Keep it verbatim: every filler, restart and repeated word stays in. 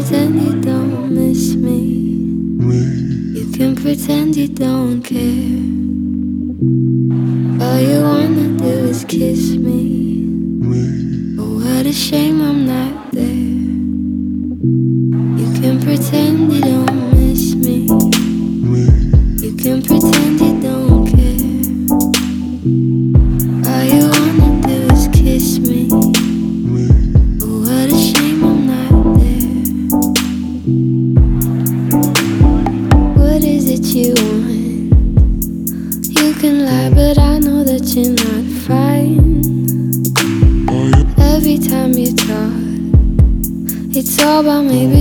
pretend you don't miss me. You can pretend you don't care. All you wanna do is kiss me. Oh, what a shame I'm not there. You can pretend you don't miss me. You can pretend you don't care. All you wanna do is kiss me. Oh, what a shame I'm not there. What is it you want? You can lie, but I know that you're not fine. Every time you talk, it's all about maybe